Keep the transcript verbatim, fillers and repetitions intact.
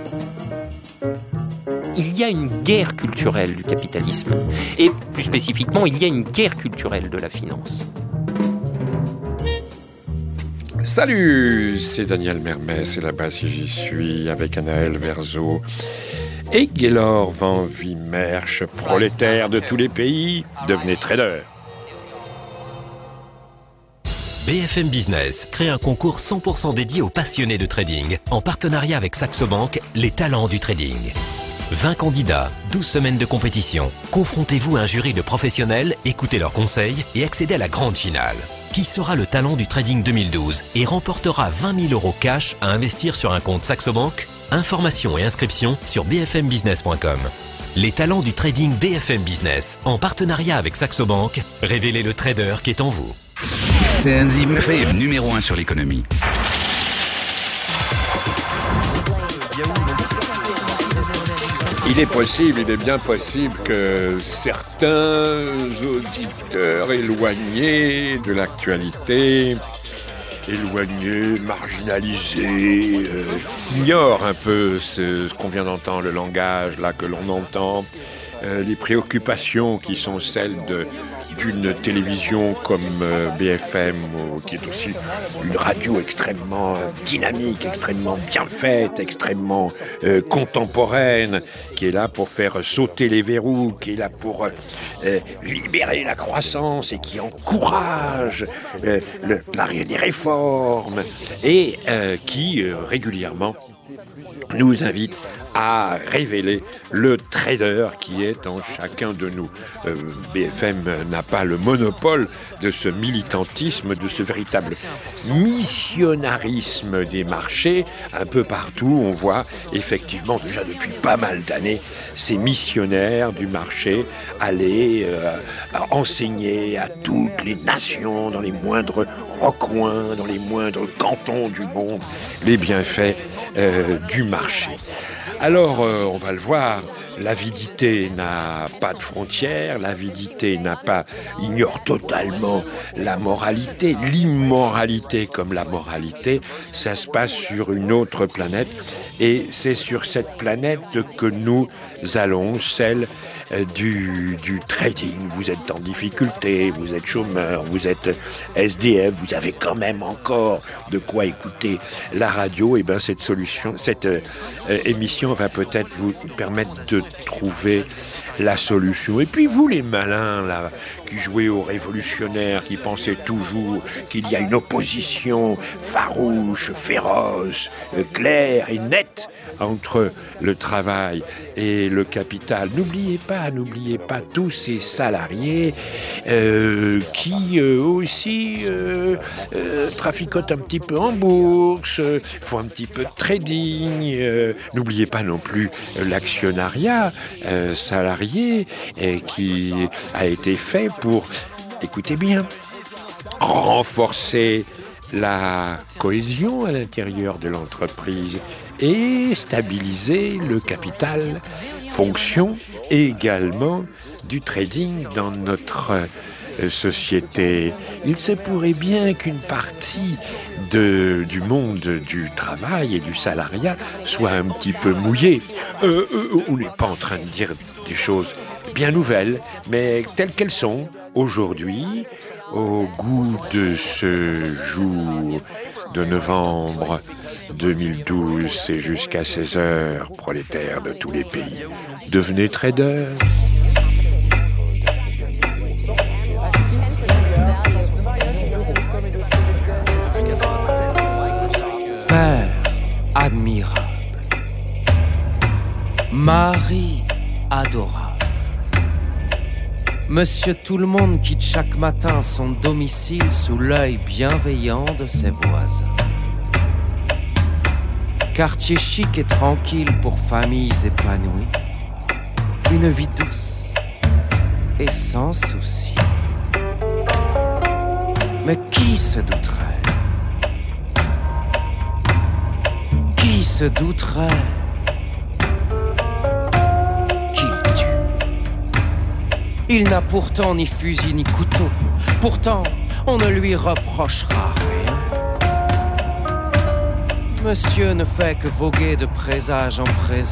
Il y a une guerre culturelle du capitalisme, et plus spécifiquement, il y a une guerre culturelle de la finance. Salut, c'est Daniel Mermès, et là-bas si j'y suis, avec Anaël Verzo et Gaylor Van Wimmersch, prolétaires de tous les pays, devenez trader. B F M Business crée un concours cent pour cent dédié aux passionnés de trading, en partenariat avec Saxo Bank, les talents du trading. vingt candidats, douze semaines de compétition. Confrontez-vous à un jury de professionnels, écoutez leurs conseils et accédez à la grande finale. Qui sera le talent du trading deux mille douze et remportera vingt mille euros cash à investir sur un compte Saxo Bank? Informations et inscriptions sur b f m business point com. Les talents du trading B F M Business, en partenariat avec Saxo Bank, révélez le trader qui est en vous. C'est Enzyme F M numéro un sur l'économie. Il est possible, il est bien possible que certains auditeurs éloignés de l'actualité, éloignés, marginalisés, euh, ignorent un peu ce, ce qu'on vient d'entendre, le langage là que l'on entend, euh, les préoccupations qui sont celles de d'une télévision comme euh, B F M, euh, qui est aussi une radio extrêmement dynamique, extrêmement bien faite, extrêmement euh, contemporaine, qui est là pour faire sauter les verrous, qui est là pour euh, libérer la croissance et qui encourage euh, le, la, des réformes et euh, qui euh, régulièrement nous invite à révéler le trader qui est en chacun de nous. Euh, B F M n'a pas le monopole de ce militantisme, de ce véritable missionnarisme des marchés. Un peu partout, on voit effectivement déjà depuis pas mal d'années ces missionnaires du marché aller euh, enseigner à toutes les nations, dans les moindres recoins, dans les moindres cantons du monde, les bienfaits euh, du marché. Alors, euh, on va le voir, l'avidité n'a pas de frontières, l'avidité n'a pas, ignore totalement la moralité, l'immoralité comme la moralité, ça se passe sur une autre planète, et c'est sur cette planète que nous allons, celle du, du trading. Vous êtes en difficulté, vous êtes chômeur, vous êtes S D F, vous avez quand même encore de quoi écouter la radio, et bien cette solution, cette euh, émission va peut-être vous permettre de trouver la solution. Et puis vous les malins là, qui jouez aux révolutionnaires, qui pensez toujours qu'il y a une opposition farouche, féroce, claire et nette entre le travail et le capital. N'oubliez pas, n'oubliez pas tous ces salariés euh, qui euh, aussi euh, euh, traficotent un petit peu en bourse, euh, font un petit peu de trading. Euh, n'oubliez pas non plus euh, l'actionnariat euh, salarié euh, qui a été fait pour, écoutez bien, renforcer la cohésion à l'intérieur de l'entreprise et stabiliser le capital, fonction également du trading dans notre euh, société. Il se pourrait bien qu'une partie de, du monde du travail et du salariat soit un petit peu mouillée. Euh, euh, on n'est pas en train de dire des choses bien nouvelles, mais telles qu'elles sont aujourd'hui, au goût de ce jour de novembre deux mille douze, c'est jusqu'à seize heures, prolétaires de tous les pays. Devenez trader. Père admirable, Marie adorable, Monsieur Tout-le-Monde quitte chaque matin son domicile sous l'œil bienveillant de ses voisins. Quartier chic et tranquille pour familles épanouies. Une vie douce et sans souci. Mais qui se douterait? Qui se douterait qu'il tue? Il n'a pourtant ni fusil ni couteau. Pourtant, on ne lui reprochera rien. Monsieur ne fait que voguer de présage en présage.